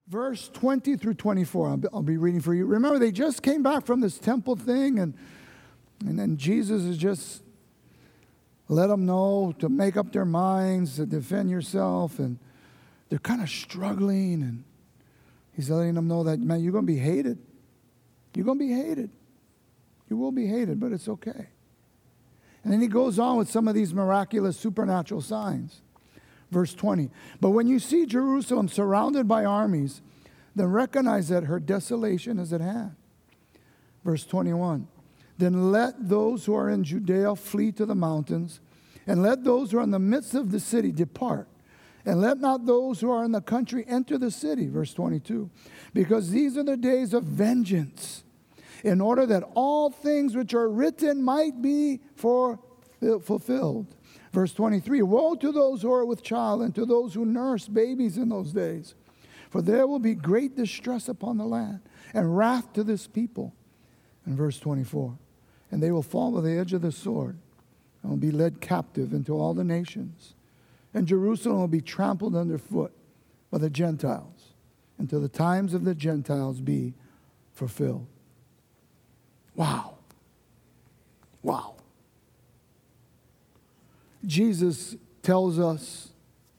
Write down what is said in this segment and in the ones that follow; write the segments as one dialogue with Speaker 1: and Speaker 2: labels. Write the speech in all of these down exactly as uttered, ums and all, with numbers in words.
Speaker 1: verse twenty through twenty-four. I'll be, I'll be reading for you. Remember, they just came back from this temple thing, and and then Jesus is just let them know to make up their minds, to defend yourself, and they're kind of struggling, and he's letting them know that, man, you're going to be hated. You're going to be hated. You will be hated, but it's okay. And then he goes on with some of these miraculous supernatural signs. Verse twenty, but when you see Jerusalem surrounded by armies, then recognize that her desolation is at hand. Verse twenty-one, then let those who are in Judea flee to the mountains, and let those who are in the midst of the city depart, and let not those who are in the country enter the city. Verse twenty-two, because these are the days of vengeance, in order that all things which are written might be for, fulfilled. Verse twenty-three, woe to those who are with child and to those who nurse babies in those days. For there will be great distress upon the land and wrath to this people. And verse twenty-four, and they will fall by the edge of the sword and will be led captive into all the nations. And Jerusalem will be trampled underfoot by the Gentiles until the times of the Gentiles be fulfilled. Wow. Wow. Jesus tells us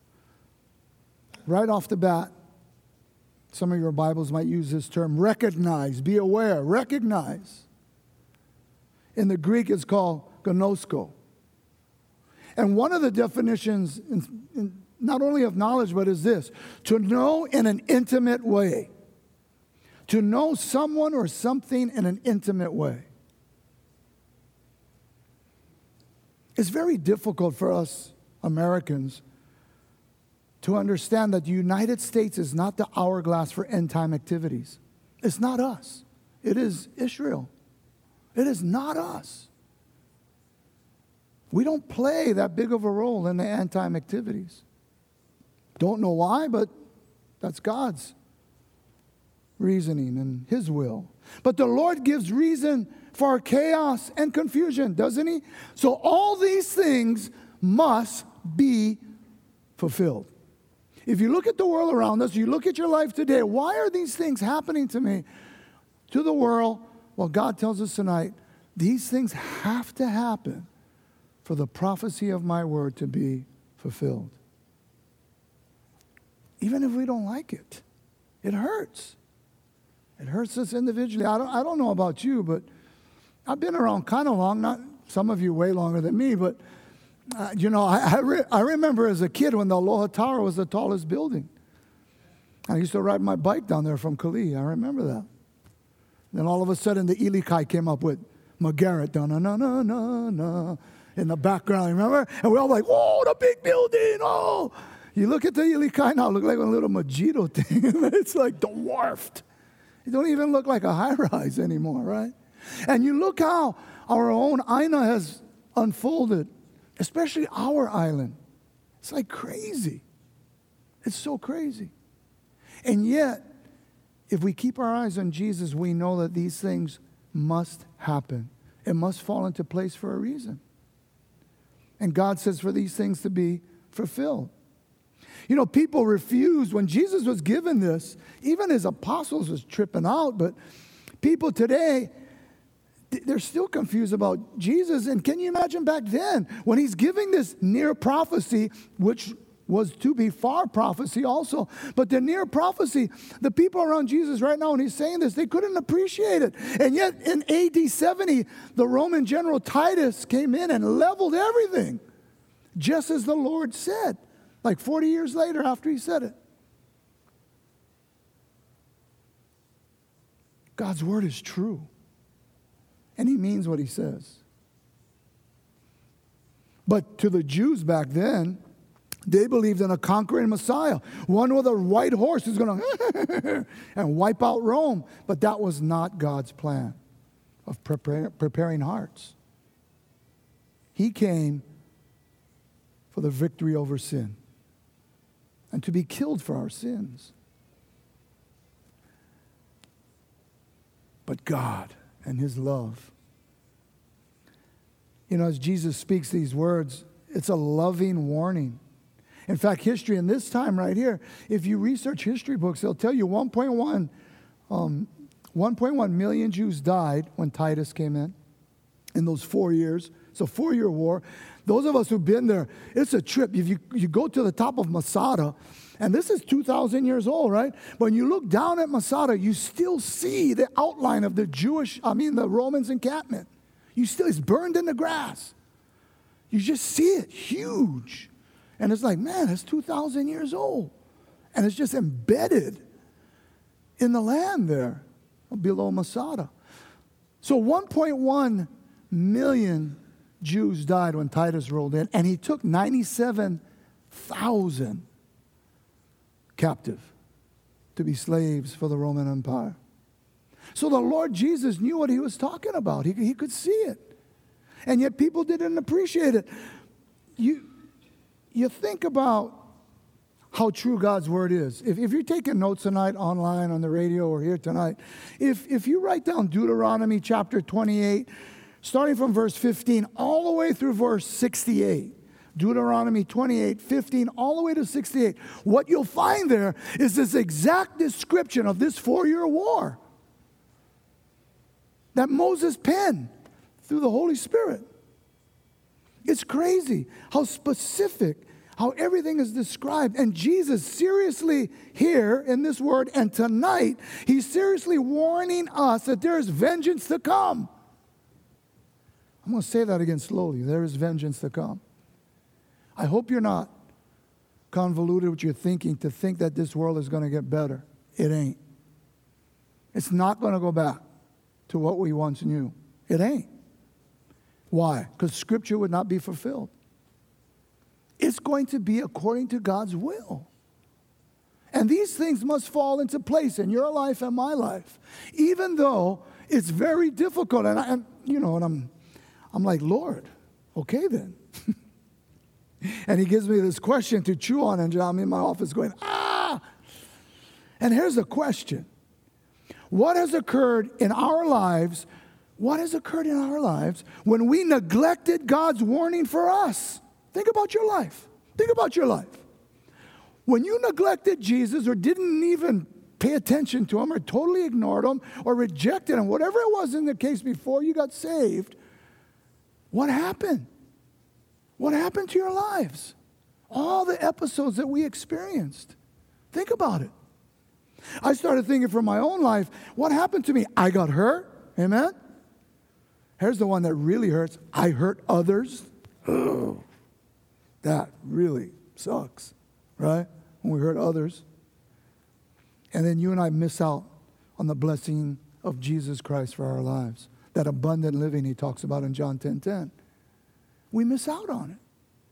Speaker 1: right off the bat, some of your Bibles might use this term, recognize, be aware, recognize. In the Greek, it's called gnosko. And one of the definitions, in, in, not only of knowledge, but is this, to know in an intimate way. To know someone or something in an intimate way. It's very difficult for us Americans to understand that the United States is not the hourglass for end-time activities. It's not us. It is Israel. It is not us. We don't play that big of a role in the end-time activities. Don't know why, but that's God's reasoning and His will. But the Lord gives reason for chaos and confusion, doesn't He? So all these things must be fulfilled. If you look at the world around us, you look at your life today, why are these things happening to me, to the world? Well, God tells us tonight, these things have to happen for the prophecy of my word to be fulfilled. Even if we don't like it, it hurts. It hurts us individually. I don't, I don't know about you, but I've been around kind of long, not some of you way longer than me, but uh, you know, I, I, re- I remember as a kid when the Aloha Tower was the tallest building. I used to ride my bike down there from Kalihi. I remember that. Then all of a sudden the Ilikai came up with McGarrett, na-na-na-na-na, in the background, remember? And we're all like, whoa, the big building, oh. You look at the Ilikai now, it looks like a little Mojito thing. It's like dwarfed. It don't even look like a high-rise anymore, right? And you look how our own Aina has unfolded, especially our island. It's like crazy. It's so crazy. And yet, if we keep our eyes on Jesus, we know that these things must happen. It must fall into place for a reason. And God says for these things to be fulfilled. You know, people refused when Jesus was given this. Even his apostles was tripping out, but people today, they're still confused about Jesus. And can you imagine back then when he's giving this near prophecy, which was to be far prophecy also, but the near prophecy, the people around Jesus right now, when he's saying this, they couldn't appreciate it. And yet in A D seventy, the Roman general Titus came in and leveled everything, just as the Lord said, like forty years later after he said it. God's word is true. And he means what he says. But to the Jews back then, they believed in a conquering Messiah, one with a white horse who's going to and wipe out Rome. But that was not God's plan of prepare, preparing hearts. He came for the victory over sin and to be killed for our sins. But God and his love. You know, as Jesus speaks these words, it's a loving warning. In fact, history in this time right here, if you research history books, they'll tell you one point one, um, one point one million Jews died when Titus came in, in those four years. It's a four-year war. Those of us who've been there, it's a trip. If you, you go to the top of Masada, and this is two thousand years old, right? When you look down at Masada, you still see the outline of the Jewish, I mean the Romans encampment. You still, it's burned in the grass. You just see it, huge. And it's like, man, it's two thousand years old. And it's just embedded in the land there, below Masada. So one point one million Jews died when Titus rolled in, and he took ninety-seven thousand captive to be slaves for the Roman Empire. So the Lord Jesus knew what he was talking about. He, he could see it. And yet people didn't appreciate it. You, you think about how true God's word is. If, if you're taking notes tonight online, on the radio, or here tonight, if, if you write down Deuteronomy chapter twenty-eight, starting from verse fifteen, all the way through verse sixty-eight, Deuteronomy twenty-eight, fifteen, all the way to sixty-eight, what you'll find there is this exact description of this four-year war that Moses penned through the Holy Spirit. It's crazy how specific, how everything is described. And Jesus seriously here in this word, and tonight, he's seriously warning us that there is vengeance to come. I'm going to say that again slowly. There is vengeance to come. I hope you're not convoluted with your thinking to think that this world is going to get better. It ain't. It's not going to go back to what we once knew. It ain't. Why? Because Scripture would not be fulfilled. It's going to be according to God's will. And these things must fall into place in your life and my life, even though it's very difficult. And, I, and you know, and I'm, I'm like, Lord, okay then. And he gives me this question to chew on, and I'm in my office going, ah! And here's the question. What has occurred in our lives, what has occurred in our lives when we neglected God's warning for us? Think about your life. Think about your life. When you neglected Jesus or didn't even pay attention to him or totally ignored him or rejected him, whatever it was in the case before you got saved, what happened? What happened to your lives? All the episodes that we experienced. Think about it. I started thinking for my own life, what happened to me? I got hurt. Amen? Here's the one that really hurts. I hurt others. Ugh. That really sucks, right? When we hurt others. And then you and I miss out on the blessing of Jesus Christ for our lives. That abundant living he talks about in John ten ten. We miss out on it.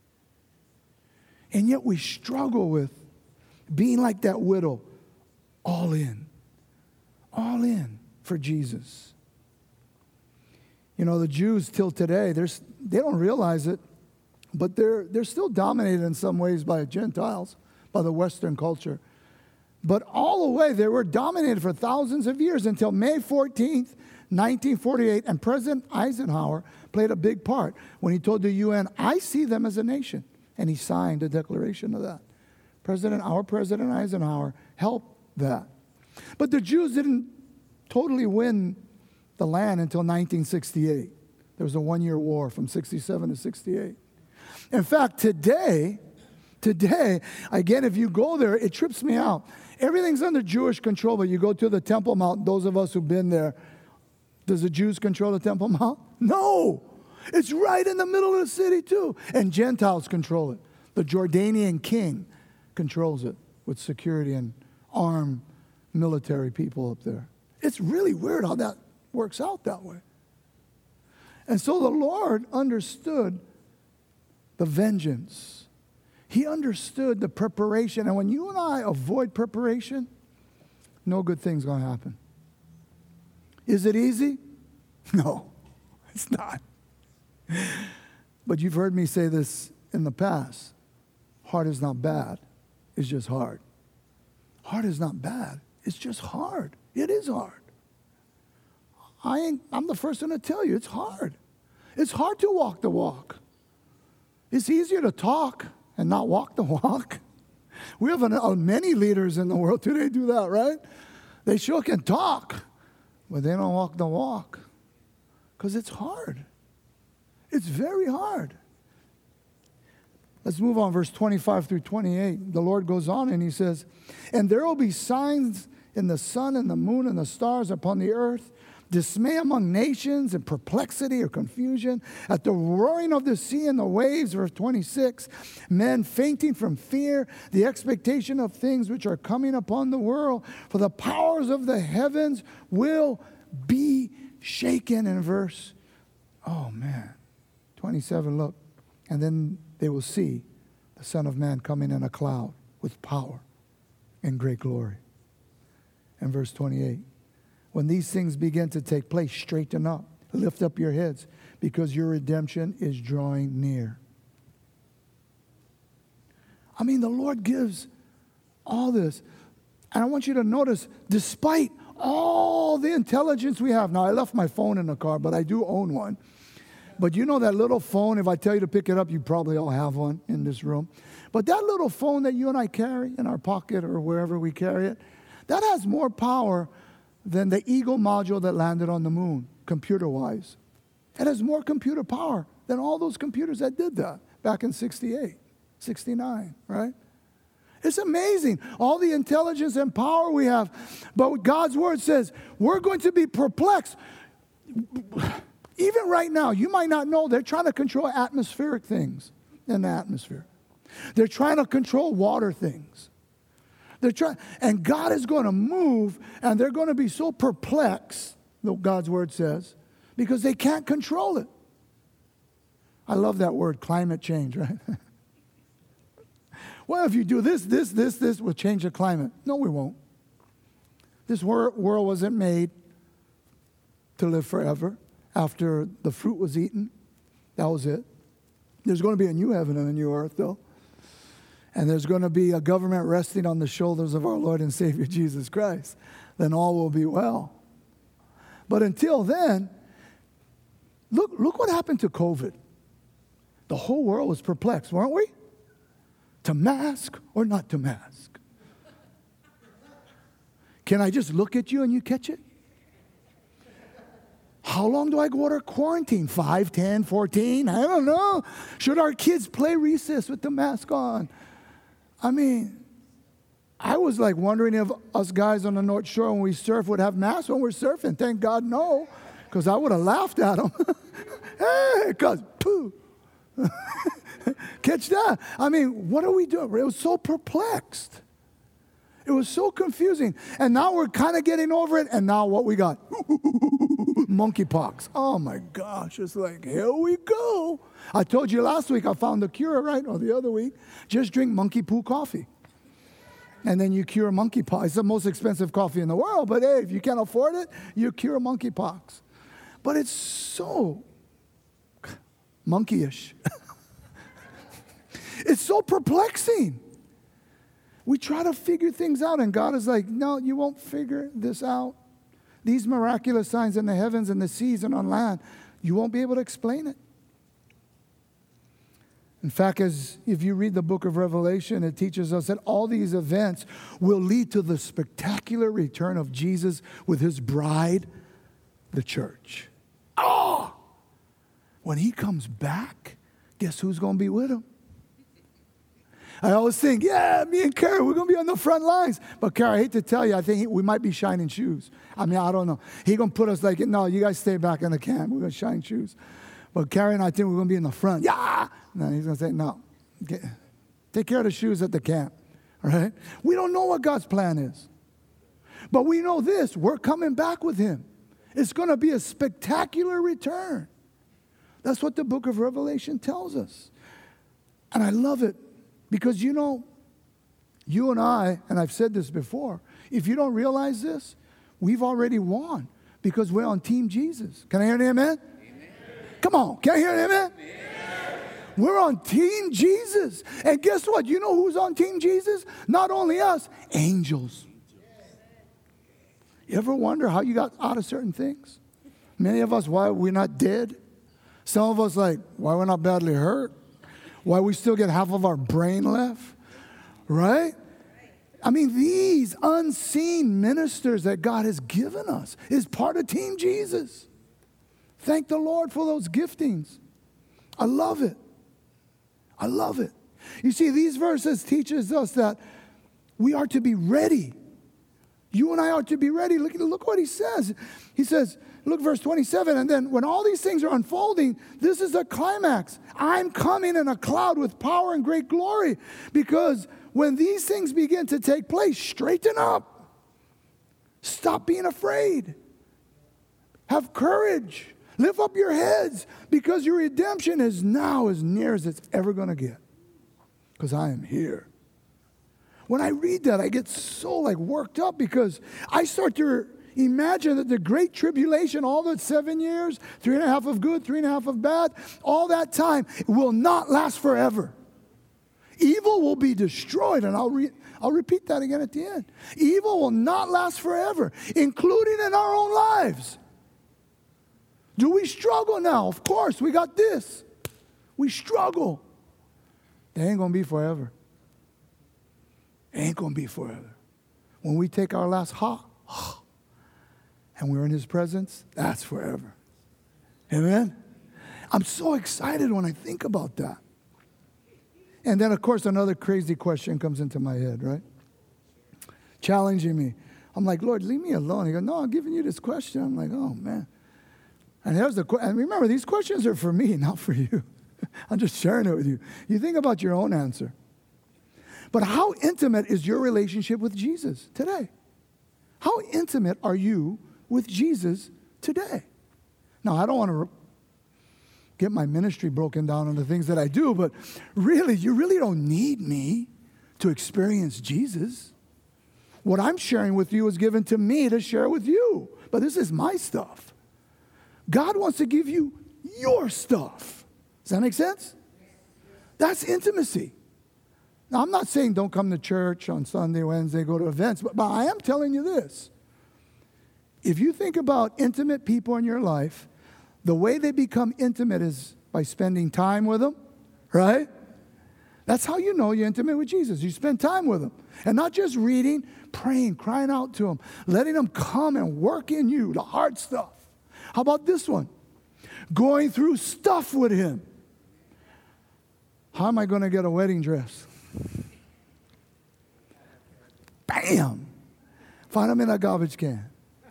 Speaker 1: And yet we struggle with being like that widow, all in, all in for Jesus. You know, the Jews till today, they're, they don't realize it, but they're, they're still dominated in some ways by Gentiles, by the Western culture. But all the way, they were dominated for thousands of years until May fourteenth, nineteen forty-eight, and President Eisenhower played a big part when he told the U N, I see them as a nation. And he signed a declaration of that. President, our President Eisenhower helped that. But the Jews didn't totally win the land until nineteen sixty-eight. There was a one-year war from sixty-seven to sixty-eight. In fact, today, today, again, if you go there, it trips me out. Everything's under Jewish control, but you go to the Temple Mount, those of us who've been there, does the Jews control the Temple Mount? No. It's right in the middle of the city, too. And Gentiles control it. The Jordanian king controls it with security and armed military people up there. It's really weird how that works out that way. And so the Lord understood the vengeance. He understood the preparation. And when you and I avoid preparation, no good thing's going to happen. Is it easy? No, it's not. But you've heard me say this in the past. Hard is not bad. It's just hard. Hard is not bad. It's just hard. It is hard. I ain't, I'm the first one to tell you, it's hard. It's hard to walk the walk. It's easier to talk. and not walk the walk. We have an, uh, many leaders in the world today do that, right? They sure can talk, but they don't walk the walk because it's hard. It's very hard. Let's move on, verse twenty-five through twenty-eight. The Lord goes on and he says, and there will be signs in the sun and the moon and the stars upon the earth, dismay among nations and perplexity or confusion at the roaring of the sea and the waves, verse twenty-six, men fainting from fear, the expectation of things which are coming upon the world, for the powers of the heavens will be shaken. In verse, oh man, twenty-seven, look, and then they will see the Son of Man coming in a cloud with power and great glory. And verse twenty-eight, when these things begin to take place, straighten up, lift up your heads, because your redemption is drawing near. I mean, the Lord gives all this. And I want you to notice, despite all the intelligence we have. Now, I left my phone in the car, but I do own one. But you know that little phone, if I tell you to pick it up, you probably all have one in this room. But that little phone that you and I carry in our pocket or wherever we carry it, that has more power than the Eagle module that landed on the moon, computer-wise. It has more computer power than all those computers that did that back in sixty-eight, sixty-nine, right? It's amazing, all the intelligence and power we have. But God's word says, we're going to be perplexed. Even right now, you might not know, they're trying to control atmospheric things in the atmosphere. They're trying to control water things. They're trying, and God is going to move, and they're going to be so perplexed, God's word says, because they can't control it. I love that word, climate change, right? Well, if you do this, this, this, this, we'll change the climate. No, we won't. This wor- world wasn't made to live forever. After the fruit was eaten, that was it. There's going to be a new heaven and a new earth, though. And there's going to be a government resting on the shoulders of our Lord and Savior Jesus Christ. Then all will be well. But until then, look, look what happened to COVID. The whole world was perplexed, weren't we? To mask or not to mask? Can I just look at you and you catch it? How long do I go to quarantine? Five, ten, fourteen? I don't know. Should our kids play recess with the mask on? I mean, I was like wondering if us guys on the North Shore when we surf would have masks when we're surfing. Thank God no, because I would have laughed at them. Hey, because poo. Catch that? I mean, what are we doing? It was so perplexed. It was so confusing. And now we're kind of getting over it. And now what we got? Monkeypox. Oh my gosh. It's like, here we go. I told you last week I found the cure, right? Or the other week. Just drink monkey poo coffee. And then you cure monkeypox. It's the most expensive coffee in the world. But hey, if you can't afford it, you cure monkeypox. But it's so monkeyish. It's so perplexing. We try to figure things out, and God is like, no, you won't figure this out. These miraculous signs in the heavens and the seas and on land, you won't be able to explain it. In fact, as if you read the book of Revelation, it teaches us that all these events will lead to the spectacular return of Jesus with his bride, the church. Oh! When he comes back, guess who's going to be with him? I always think, yeah, me and Kara, we're going to be on the front lines. But Kara, I hate to tell you, I think he, we might be shining shoes. I mean, I don't know. He's going to put us like, no, you guys stay back in the camp. We're going to shine shoes. But Kara and I think we're going to be in the front. Yeah! No, he's going to say, no. Get, take care of the shoes at the camp. All right? We don't know what God's plan is. But we know this. We're coming back with him. It's going to be a spectacular return. That's what the book of Revelation tells us. And I love it. Because, you know, you and I, and I've said this before, if you don't realize this, we've already won because we're on Team Jesus. Can I hear an amen? Amen. Come on, can I hear an amen? Amen? We're on Team Jesus. And guess what? You know who's on Team Jesus? Not only us, angels. You ever wonder how you got out of certain things? Many of us, why we're not dead. Some of us like, why we're not badly hurt. Why we still get half of our brain left, right? I mean, these unseen ministers that God has given us is part of Team Jesus. Thank the Lord for those giftings. I love it. I love it. You see, these verses teaches us that we are to be ready. You and I are to be ready. Look, look what he says. He says, look, verse twenty-seven, and then when all these things are unfolding, this is the climax. I'm coming in a cloud with power and great glory, because when these things begin to take place, straighten up. Stop being afraid. Have courage. Lift up your heads, because your redemption is now as near as it's ever going to get, because I am here. When I read that, I get so like worked up, because I start to imagine that the great tribulation, all the seven years, three and a half of good, three and a half of bad, all that time will not last forever. Evil will be destroyed, and I'll, re- I'll repeat that again at the end. Evil will not last forever, including in our own lives. Do we struggle now? Of course, we got this. We struggle. They ain't going to be forever. It ain't going to be forever. When we take our last ha, ha, and we're in his presence, that's forever. Amen? I'm so excited when I think about that. And then, of course, another crazy question comes into my head, right? Challenging me. I'm like, Lord, leave me alone. He goes, no, I'm giving you this question. I'm like, oh, man. And here's the question. And remember, these questions are for me, not for you. I'm just sharing it with you. You think about your own answer. But how intimate is your relationship with Jesus today? How intimate are you with Jesus today? Now, I don't want to re- get my ministry broken down on the things that I do, but really, you really don't need me to experience Jesus. What I'm sharing with you is given to me to share with you. But this is my stuff. God wants to give you your stuff. Does that make sense? That's intimacy. Now, I'm not saying don't come to church on Sunday, Wednesday, go to events, but, but I am telling you this. If you think about intimate people in your life, the way they become intimate is by spending time with them, right? That's how you know you're intimate with Jesus. You spend time with him. And not just reading, praying, crying out to him, letting him come and work in you, the hard stuff. How about this one? Going through stuff with him. How am I going to get a wedding dress? Bam! Find them in a garbage can.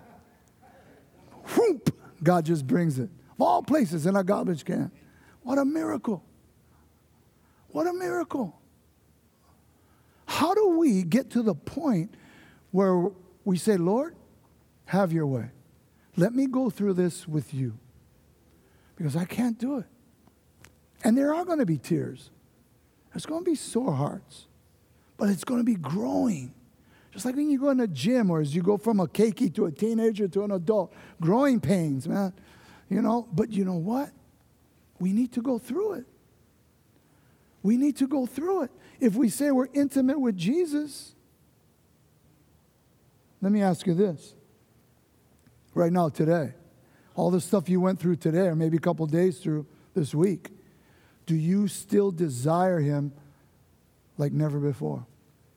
Speaker 1: Whoop! God just brings it. Of all places, in a garbage can. What a miracle. What a miracle. How do we get to the point where we say, Lord, have your way. Let me go through this with you, because I can't do it. And there are going to be tears. There's going to be sore hearts. But it's going to be growing. Just like when you go in a gym, or as you go from a keiki to a teenager to an adult. Growing pains, man. You know, but you know what? We need to go through it. We need to go through it. If we say we're intimate with Jesus, let me ask you this. Right now, today, all the stuff you went through today, or maybe a couple days through this week, do you still desire him like never before?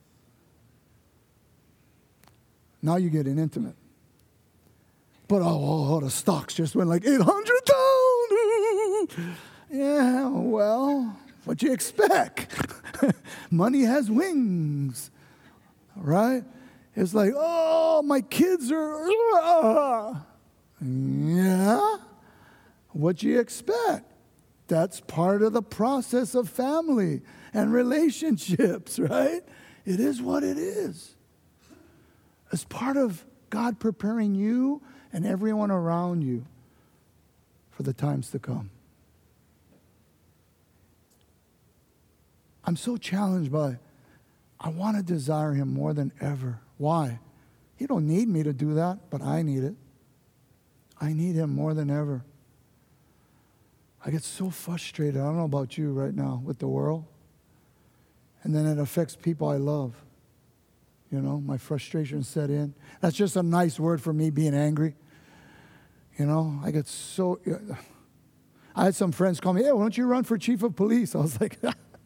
Speaker 1: Now you're getting intimate. But oh, oh, oh the stocks just went like eight hundred down. Yeah, well, what you expect? Money has wings, right? It's like, oh, my kids are, uh, yeah. What you expect? That's part of the process of family and relationships, right? It is what it is. It's part of God preparing you and everyone around you for the times to come. I'm so challenged by, I want to desire him more than ever. Why? He don't need me to do that, but I need it. I need him more than ever. I get so frustrated. I don't know about you right now with the world. And then it affects people I love. You know, my frustration set in. That's just a nice word for me being angry. You know, I get so... I had some friends call me, hey, why don't you run for chief of police? I was like,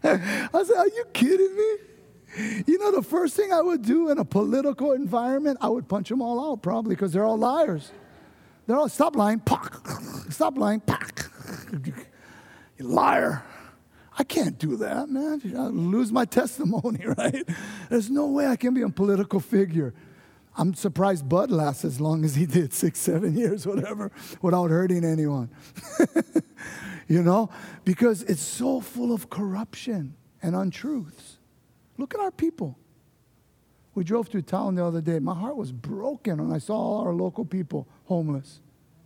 Speaker 1: I said, are you kidding me? You know, the first thing I would do in a political environment, I would punch them all out probably because they're all liars. They're all, stop lying, pock. Stop lying, pock. You liar. I can't do that, man. I'll lose my testimony, right? There's no way I can be a political figure. I'm surprised Bud lasts as long as he did, six, seven years, whatever, without hurting anyone. You know, because it's so full of corruption and untruths. Look at our people. We drove through town the other day. My heart was broken when I saw all our local people homeless.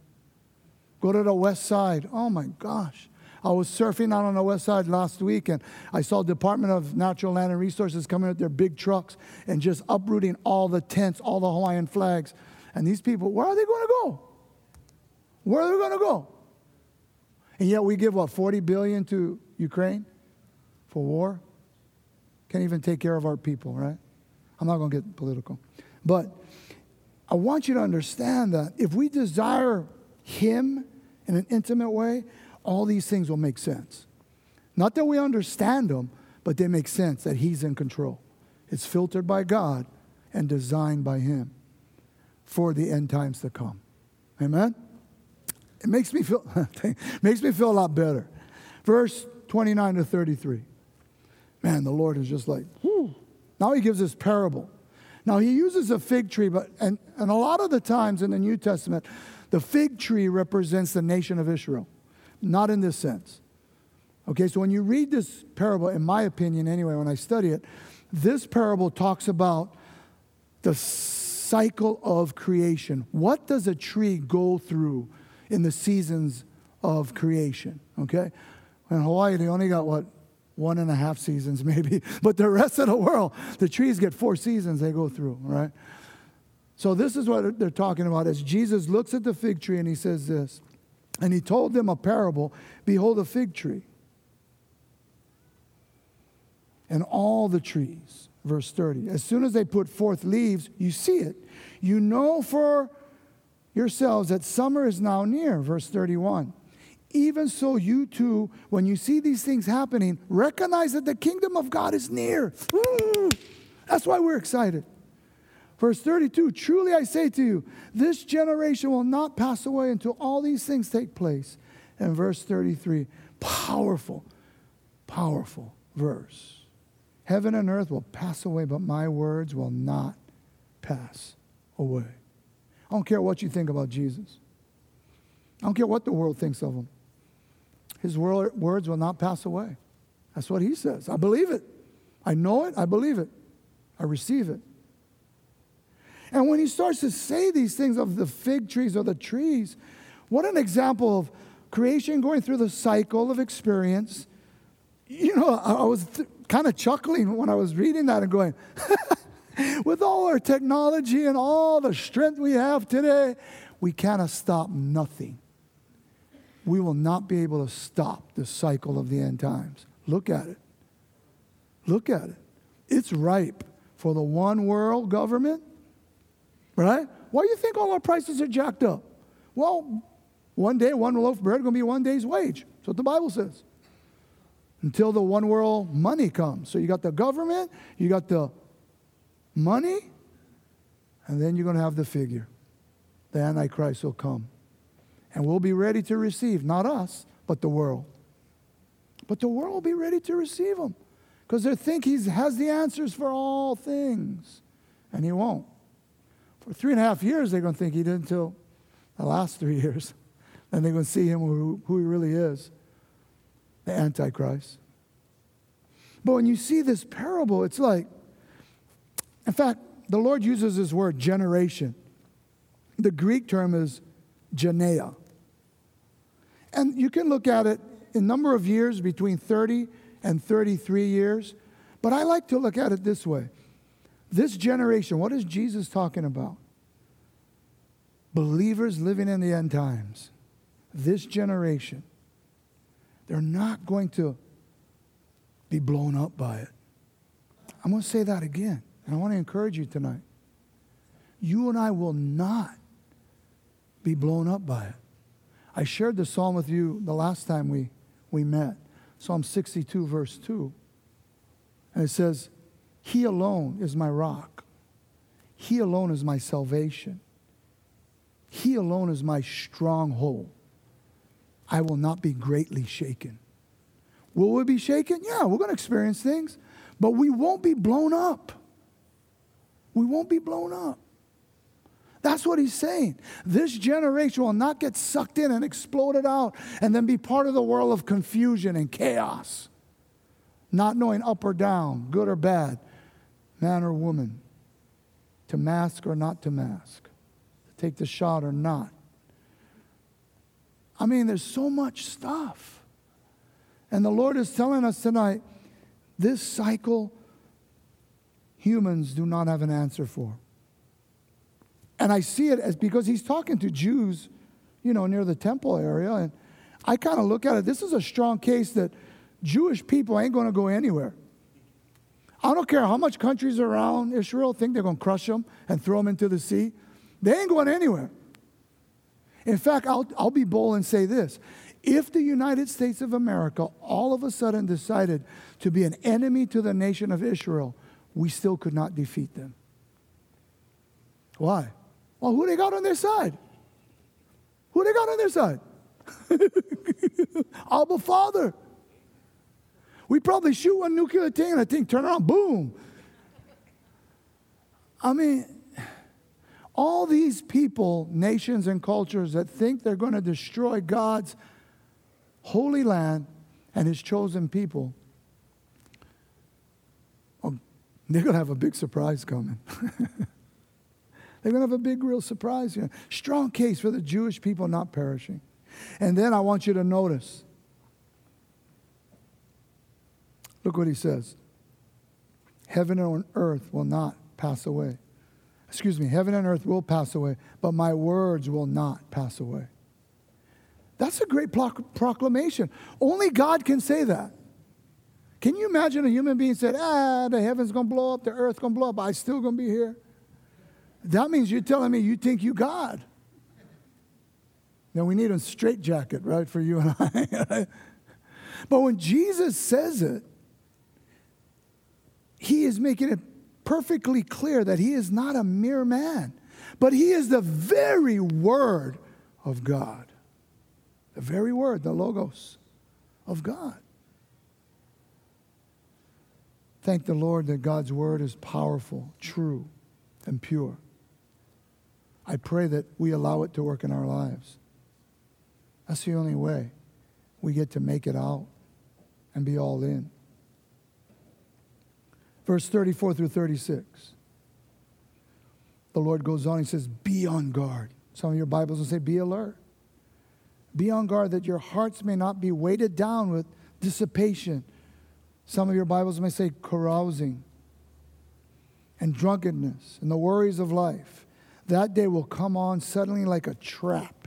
Speaker 1: Go to the west side. Oh, my gosh. I was surfing out on the west side last week, and I saw Department of Natural Land and Resources coming with their big trucks and just uprooting all the tents, all the Hawaiian flags. And these people, where are they going to go? Where are they going to go? And yet we give, what, forty billion dollars to Ukraine for war? Can't even take care of our people, right? I'm not going to get political. But I want you to understand that if we desire Him in an intimate way, all these things will make sense. Not that we understand them, but they make sense that He's in control. It's filtered by God and designed by Him for the end times to come. Amen? It makes me feel makes me feel a lot better. Verse twenty-nine to thirty-three. Man, the Lord is just like, whew. Now He gives this parable. Now He uses a fig tree, but and, and a lot of the times in the New Testament, the fig tree represents the nation of Israel. Not in this sense. Okay, so when you read this parable, in my opinion anyway, when I study it, this parable talks about the cycle of creation. What does a tree go through in the seasons of creation? Okay? In Hawaii, they only got, what, one and a half seasons maybe. But the rest of the world, the trees get four seasons they go through, right? So this is what they're talking about as Jesus looks at the fig tree and He says this. And He told them a parable. Behold a fig tree. And all the trees, verse thirty, as soon as they put forth leaves, you see it. You know for yourselves that summer is now near, verse thirty-one. Even so you too, when you see these things happening, recognize that the kingdom of God is near. Woo! That's why we're excited. Verse thirty-two, truly I say to you, this generation will not pass away until all these things take place. And verse thirty-three, powerful, powerful verse. Heaven and earth will pass away, but my words will not pass away. I don't care what you think about Jesus. I don't care what the world thinks of Him. His words will not pass away. That's what He says. I believe it. I know it. I believe it. I receive it. And when He starts to say these things of the fig trees or the trees, what an example of creation going through the cycle of experience. You know, I, I was th- kind of chuckling when I was reading that and going, with all our technology and all the strength we have today, we cannot stop nothing. We will not be able to stop the cycle of the end times. Look at it. Look at it. It's ripe for the one world government. Right? Why do you think all our prices are jacked up? Well, one day, one loaf of bread is going to be one day's wage. That's what the Bible says. Until the one world money comes. So you got the government, you got the money, and then you're going to have the figure. The Antichrist will come. And we'll be ready to receive, not us, but the world. But the world will be ready to receive Him. Because they think He has the answers for all things. And He won't. For three and a half years, they're going to think He did until the last three years. Then they're going to see Him who, who He really is, the Antichrist. But when you see this parable, it's like, in fact, the Lord uses this word, generation. The Greek term is genea. And you can look at it in number of years, between thirty and thirty-three years. But I like to look at it this way. This generation, what is Jesus talking about? Believers living in the end times. This generation, they're not going to be blown up by it. I'm going to say that again, and I want to encourage you tonight. You and I will not be blown up by it. I shared the psalm with you the last time we, we met. Psalm sixty-two, verse two. And it says, He alone is my rock. He alone is my salvation. He alone is my stronghold. I will not be greatly shaken. Will we be shaken? Yeah, we're going to experience things, but we won't be blown up. We won't be blown up. That's what he's saying. This generation will not get sucked in and exploded out and then be part of the world of confusion and chaos, not knowing up or down, good or bad, man or woman, to mask or not to mask, to take the shot or not. I mean, there's so much stuff. And the Lord is telling us tonight, this cycle, humans do not have an answer for. And I see it as because he's talking to Jews, you know, near the temple area. And I kind of look at it, this is a strong case that Jewish people ain't going to go anywhere. I don't care how much countries around Israel think they're going to crush them and throw them into the sea. They ain't going anywhere. In fact, I'll, I'll be bold and say this. If the United States of America all of a sudden decided to be an enemy to the nation of Israel, we still could not defeat them. Why? Well, who they got on their side? Who they got on their side? Abba Father. We probably shoot one nuclear thing and the thing turn around, boom. I mean, all these people, nations and cultures that think they're going to destroy God's holy land and his chosen people, oh, they're going to have a big surprise coming. They're going to have a big, real surprise here. Strong case for the Jewish people not perishing. And then I want you to notice. Look what he says. Heaven and earth will not pass away. Excuse me, heaven and earth will pass away, but my words will not pass away. That's a great proclamation. Only God can say that. Can you imagine a human being said, ah, the heaven's going to blow up, the earth's going to blow up, I'm still going to be here? That means you're telling me you think you God. Now, we need a straitjacket, right, for you and I. But when Jesus says it, he is making it perfectly clear that he is not a mere man, but he is the very word of God. The very word, the logos of God. Thank the Lord that God's word is powerful, true, and pure. I pray that we allow it to work in our lives. That's the only way we get to make it out and be all in. Verse thirty-four through thirty-six. The Lord goes on, he says, be on guard. Some of your Bibles will say, be alert. Be on guard that your hearts may not be weighted down with dissipation. Some of your Bibles may say carousing and drunkenness and the worries of life. That day will come on suddenly like a trap.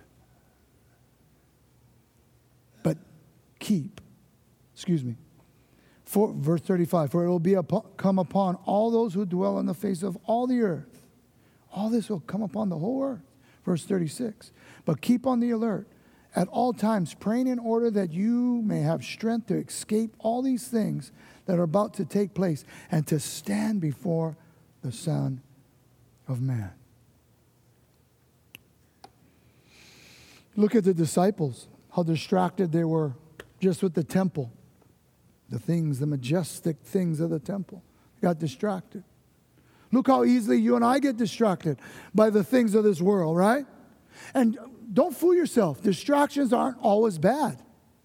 Speaker 1: But keep, excuse me, for, verse thirty-five, for it will be upon, come upon all those who dwell on the face of all the earth. All this will come upon the whole earth. Verse thirty-six, but keep on the alert at all times, praying in order that you may have strength to escape all these things that are about to take place and to stand before the Son of Man. Look at the disciples, how distracted they were just with the temple. The things, the majestic things of the temple. They got distracted. Look how easily you and I get distracted by the things of this world, right? And don't fool yourself. Distractions aren't always bad.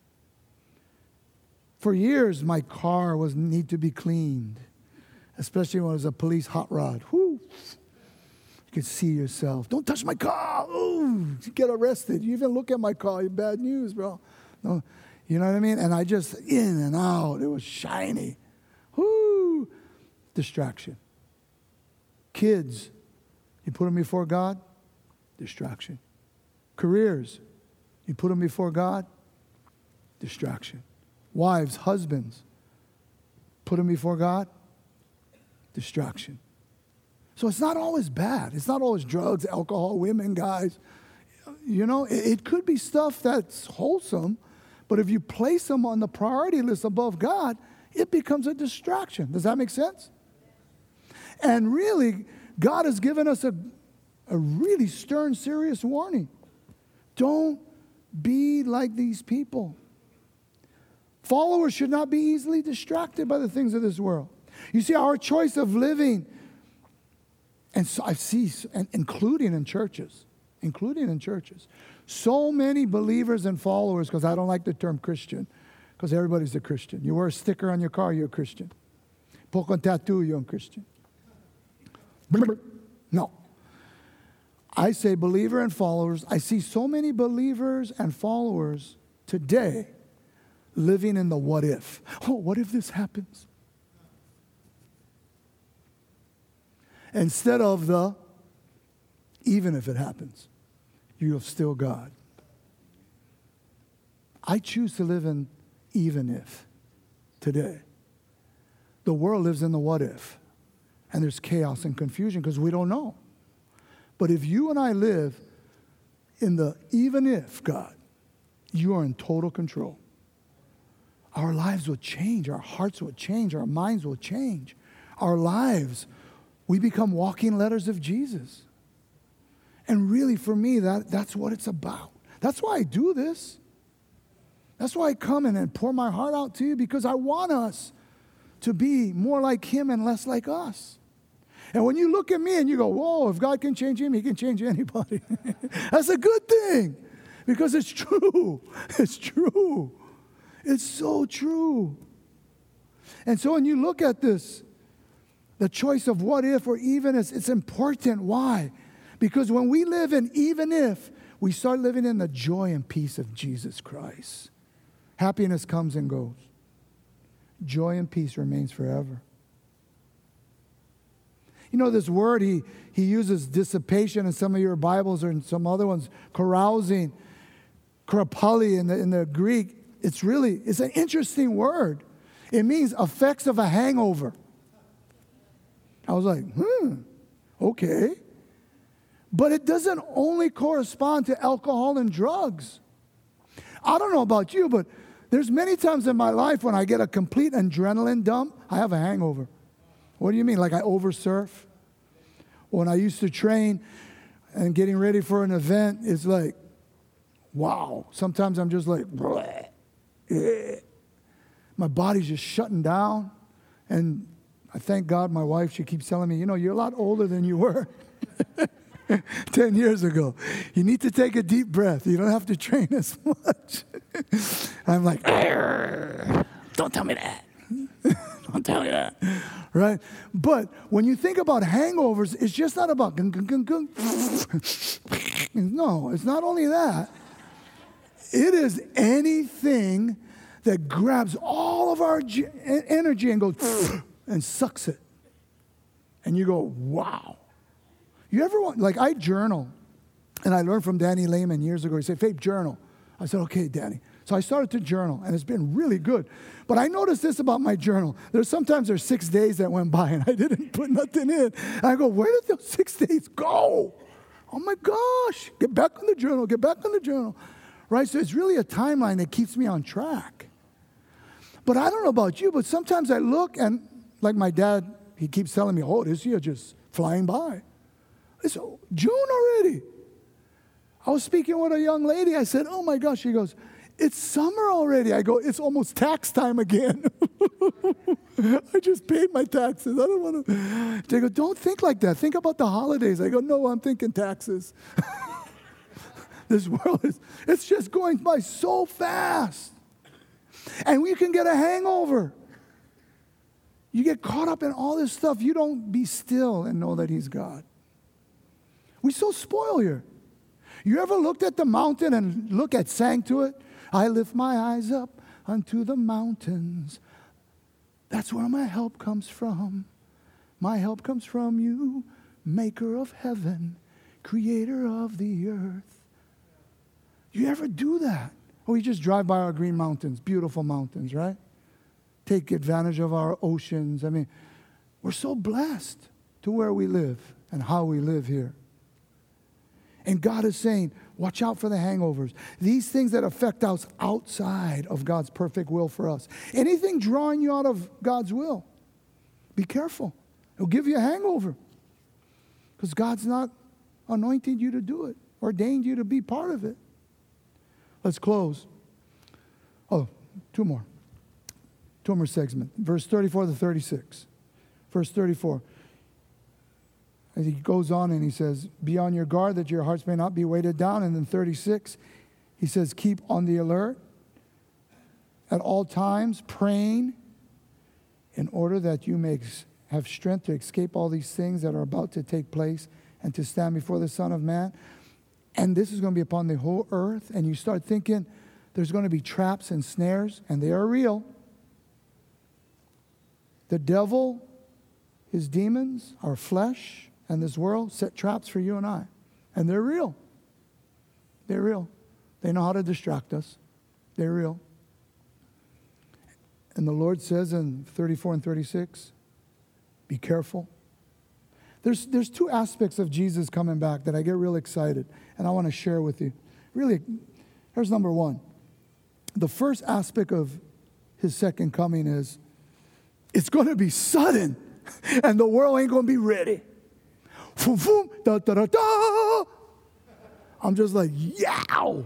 Speaker 1: For years, my car was need to be cleaned, especially when it was a police hot rod. Whoo! You could see yourself. Don't touch my car. Ooh, you get arrested. You even look at my car. You're bad news, bro. No, you know what I mean? And I just, in and out. It was shiny. Whoo! Distraction. Kids, you put them before God? Distraction. Careers, you put them before God? Distraction. Wives, husbands, put them before God? Distraction. So it's not always bad. It's not always drugs, alcohol, women, guys. You know, it, it could be stuff that's wholesome, but if you place them on the priority list above God, it becomes a distraction. Does that make sense? And really, God has given us a, a really stern, serious warning. Don't be like these people. Followers should not be easily distracted by the things of this world. You see, our choice of living, and so I see, and including in churches, including in churches, so many believers and followers, because I don't like the term Christian, because everybody's a Christian. You wear a sticker on your car, you're a Christian. Poke on tattoo, you're a Christian. No. I say believer and followers. I see so many believers and followers today living in the what if. Oh, what if this happens? Instead of the even if it happens, you have still God. I choose to live in even if today. The world lives in the what if. And there's chaos and confusion because we don't know. But if you and I live in the even if, God, you are in total control. Our lives will change. Our hearts will change. Our minds will change. Our lives, we become walking letters of Jesus. And really, for me, that, that's what it's about. That's why I do this. That's why I come in and pour my heart out to you, because I want us to be more like him and less like us. And when you look at me and you go, whoa, if God can change him, he can change anybody. That's a good thing, because it's true. It's true. It's so true. And so when you look at this, the choice of what if or even if, it's important. Why? Because when we live in even if, we start living in the joy and peace of Jesus Christ. Happiness comes and goes. Joy and peace remains forever. You know, this word, he, he uses dissipation in some of your Bibles, or in some other ones, carousing, krapali in the, in the Greek. It's really, it's an interesting word. It means effects of a hangover. I was like, hmm, okay. But it doesn't only correspond to alcohol and drugs. I don't know about you, but there's many times in my life when I get a complete adrenaline dump, I have a hangover. What do you mean? Like I oversurf? When I used to train and getting ready for an event, it's like, wow. Sometimes I'm just like, bleh, eh. My body's just shutting down. And I thank God my wife, she keeps telling me, you know, you're a lot older than you were ten years ago. You need to take a deep breath. You don't have to train as much. I'm like, don't tell me that. Don't tell me that. Right? But when you think about hangovers, it's just not about gung, gung, gung, gung. No, it's not only that. It is anything that grabs all of our g- energy and goes and sucks it. And you go, wow. You ever want, like I journal, and I learned from Danny Lehman years ago. He said, Faith, journal. I said, okay, Danny. So I started to journal, and it's been really good. But I noticed this about my journal. There's sometimes there's six days that went by, and I didn't put nothing in. And I go, where did those six days go? Oh, my gosh. Get back on the journal. Get back on the journal. Right? So it's really a timeline that keeps me on track. But I don't know about you, but sometimes I look, and like my dad, he keeps telling me, oh, this year just flying by. It's June already. I was speaking with a young lady. I said, oh, my gosh. She goes, it's summer already. I go, it's almost tax time again. I just paid my taxes. I don't want to. They go, don't think like that. Think about the holidays. I go, no, I'm thinking taxes. This world is, it's just going by so fast. And we can get a hangover. You get caught up in all this stuff. You don't be still and know that he's God. We so spoil here. You ever looked at the mountain and look at, sang to it? I lift my eyes up unto the mountains. That's where my help comes from. My help comes from you, maker of heaven, creator of the earth. You ever do that? Or we just drive by our green mountains, beautiful mountains, right? Take advantage of our oceans. I mean, we're so blessed to where we live and how we live here. And God is saying, watch out for the hangovers. These things that affect us outside of God's perfect will for us. Anything drawing you out of God's will, be careful. It'll give you a hangover. Because God's not anointed you to do it, ordained you to be part of it. Let's close. Oh, two more. Two more segments. Verse thirty-four to thirty-six. Verse thirty-four. And he goes on and he says, be on your guard that your hearts may not be weighted down. And then thirty-six, he says, keep on the alert at all times, praying in order that you may have strength to escape all these things that are about to take place and to stand before the Son of Man. And this is going to be upon the whole earth. And you start thinking there's going to be traps and snares, and they are real. The devil, his demons, our flesh, and this world set traps for you and I. And they're real. They're real. They know how to distract us. They're real. And the Lord says in thirty-four and thirty-six, be careful. There's, there's two aspects of Jesus coming back that I get real excited, and I want to share with you. Really, here's number one. The first aspect of his second coming is it's going to be sudden, and the world ain't going to be ready. Boom, boom, da, da, da, da. I'm just like, yow.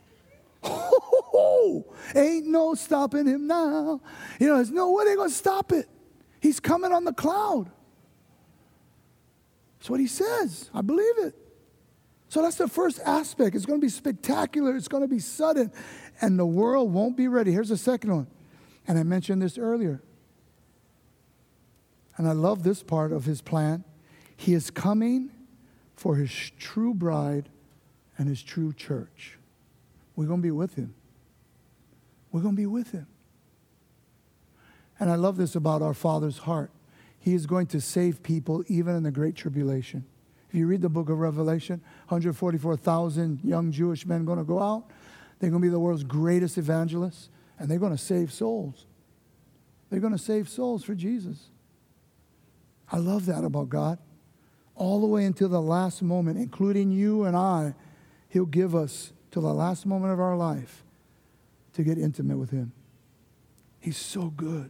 Speaker 1: Ain't no stopping him now. You know, there's no way they're going to stop it. He's coming on the cloud. That's what he says. I believe it. So that's the first aspect. It's going to be spectacular. It's going to be sudden. And the world won't be ready. Here's the second one. And I mentioned this earlier. And I love this part of his plan. He is coming for his true bride and his true church. We're going to be with him. We're going to be with him. And I love this about our Father's heart. He is going to save people even in the great tribulation. If you read the book of Revelation, one hundred forty-four thousand young Jewish men going to go out. They're going to be the world's greatest evangelists, and they're going to save souls. They're going to save souls for Jesus. I love that about God. All the way until the last moment, including you and I, he'll give us till the last moment of our life to get intimate with him. He's so good.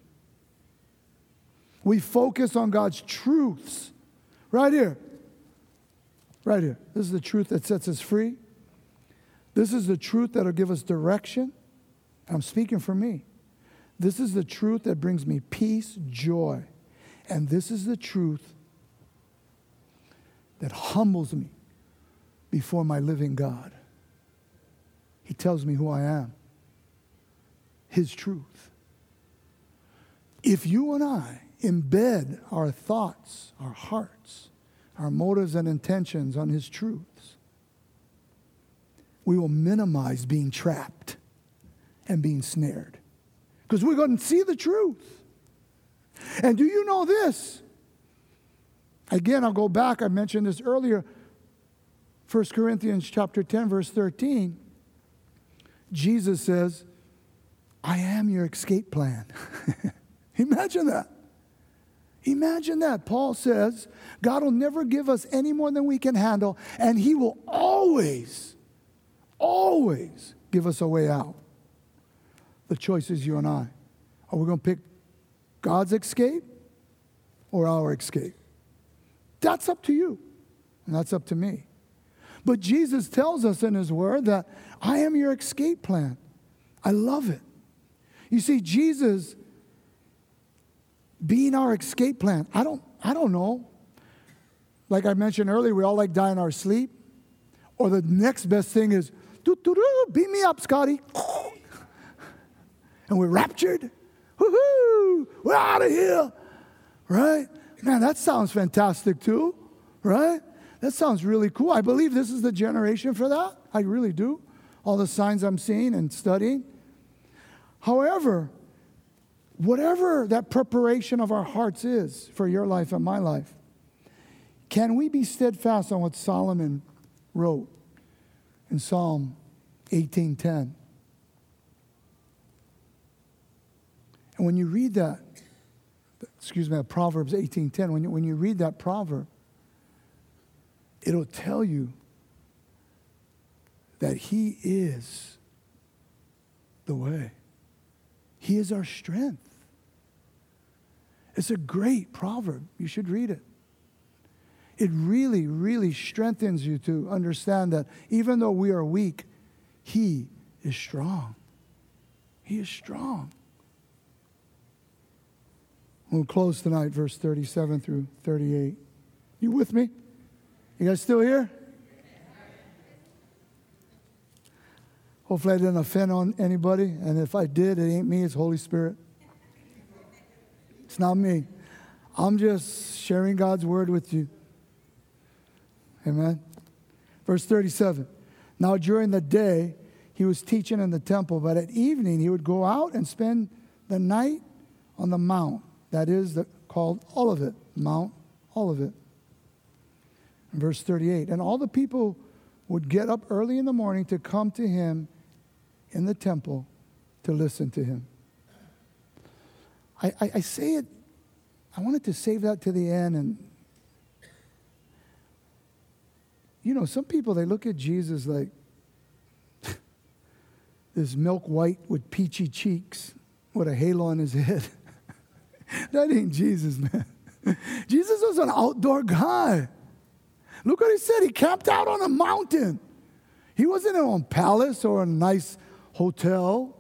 Speaker 1: We focus on God's truths. Right here. Right here. This is the truth that sets us free. This is the truth that will give us direction. I'm speaking for me. This is the truth that brings me peace, joy. And this is the truth that humbles me before my living God. He tells me who I am. His truth. If you and I embed our thoughts, our hearts, our motives and intentions on his truths, we will minimize being trapped and being snared. Because we're going to see the truth. And do you know this? Again, I'll go back. I mentioned this earlier. First Corinthians chapter ten, verse thirteen. Jesus says, I am your escape plan. Imagine that. Imagine that. Paul says, God will never give us any more than we can handle, and he will always, always give us a way out. The choice is you and I. Are we going to pick God's escape or our escape? That's up to you, and that's up to me. But Jesus tells us in his word that I am your escape plan. I love it. You see, Jesus being our escape plan, I don't, I don't know. Like I mentioned earlier, we all like die in our sleep. Or the next best thing is, doo-doo-doo, beat me up, Scotty. And we're raptured. Woohoo! We're out of here. Right? Man, that sounds fantastic too. Right? That sounds really cool. I believe this is the generation for that. I really do. All the signs I'm seeing and studying. However, whatever that preparation of our hearts is for your life and my life, can we be steadfast on what Solomon wrote in Psalm eighteen ten? And when you read that, excuse me, Proverbs eighteen ten, when you, when you read that proverb, it'll tell you that he is the way. He is our strength. It's a great proverb. You should read it. It really, really strengthens you to understand that even though we are weak, he is strong. He is strong. We'll close tonight, verse thirty-seven through thirty-eight. You with me? You guys still here? Hopefully I didn't offend on anybody. And if I did, it ain't me, it's Holy Spirit. It's not me. I'm just sharing God's word with you. Amen. Verse thirty-seven. Now during the day, he was teaching in the temple, but at evening he would go out and spend the night on the mount. That is the, called Olivet, Mount Olivet. And verse thirty-eight. And all the people would get up early in the morning to come to him in the temple to listen to him. I, I, I say it, I wanted to save that to the end. And, you know, some people, they look at Jesus like this milk white with peachy cheeks with a halo on his head. That ain't Jesus, man. Jesus was an outdoor guy. Look what he said. He camped out on a mountain. He wasn't in a palace or a nice hotel.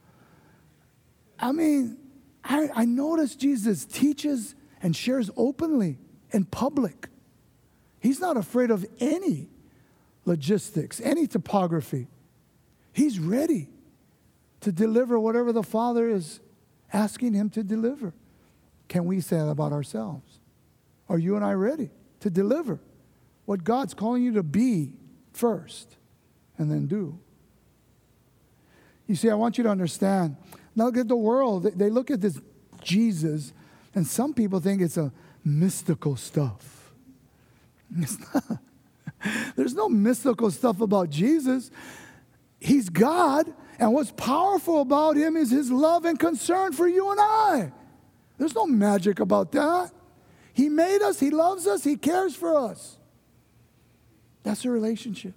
Speaker 1: I mean, I, I notice Jesus teaches and shares openly in public. He's not afraid of any logistics, any topography. He's ready to deliver whatever the Father is asking him to deliver. Can we say that about ourselves? Are you and I ready to deliver what God's calling you to be first and then do? You see, I want you to understand. Now look at the world. They look at this Jesus, and some people think it's a mystical stuff. It's not. There's no mystical stuff about Jesus. He's God, and what's powerful about him is his love and concern for you and I. There's no magic about that. He made us, he loves us, he cares for us. That's a relationship.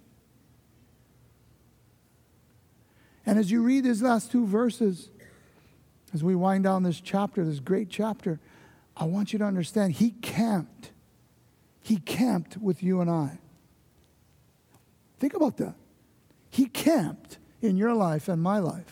Speaker 1: And as you read these last two verses, as we wind down this chapter, this great chapter, I want you to understand he camped. He camped with you and I. Think about that. He camped in your life and my life.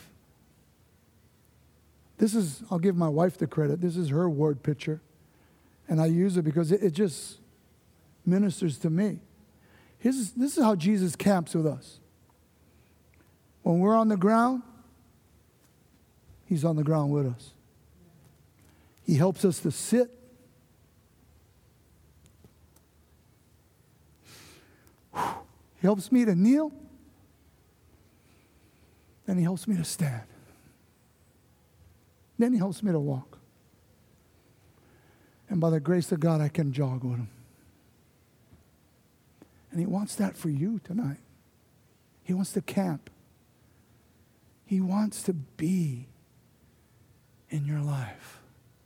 Speaker 1: This is, I'll give my wife the credit. This is her word picture. And I use it because it, it just ministers to me. His, this is how Jesus camps with us. When we're on the ground, he's on the ground with us. He helps us to sit. He helps me to kneel. Then he helps me to stand. Then he helps me to walk. And by the grace of God, I can jog with him. And he wants that for you tonight. He wants to camp. He wants to be in your life.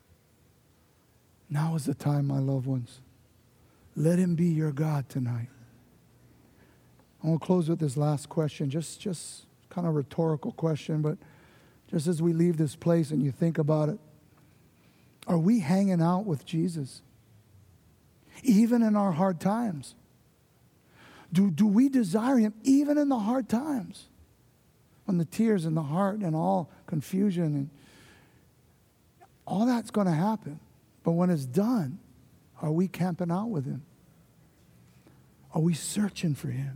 Speaker 1: Now is the time, my loved ones. Let him be your God tonight. I want to close with this last question, just, just kind of rhetorical question, but just as we leave this place and you think about it, are we hanging out with Jesus? Even in our hard times? Do, do we desire him even in the hard times? When the tears in the heart and all confusion and all that's going to happen. But when it's done, are we camping out with him? Are we searching for him?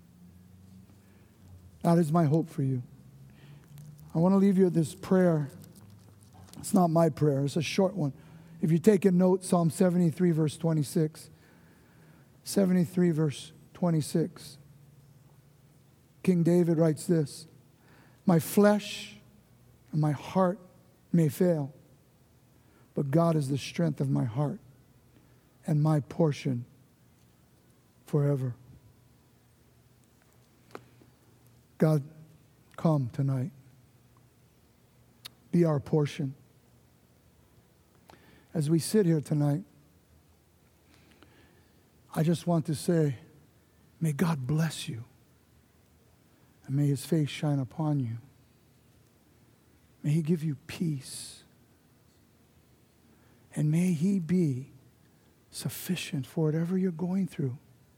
Speaker 1: That is my hope for you. I want to leave you with this prayer. It's not my prayer. It's a short one. If you're taking notes, Psalm seventy-three, verse twenty-six. seventy-three, verse twenty-six. King David writes this: my flesh and my heart may fail, but God is the strength of my heart and my portion forever. God, come tonight. Be our portion. As we sit here tonight, I just want to say, may God bless you. And may his face shine upon you. May he give you peace. And may he be sufficient for whatever you're going through.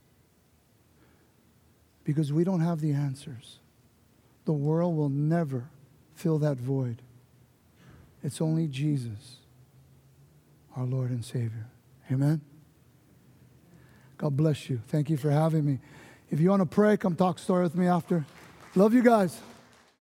Speaker 1: Because we don't have the answers. The world will never fill that void. It's only Jesus, our Lord and Savior. Amen? God bless you. Thank you for having me. If you want to pray, come talk story with me after. Love you guys.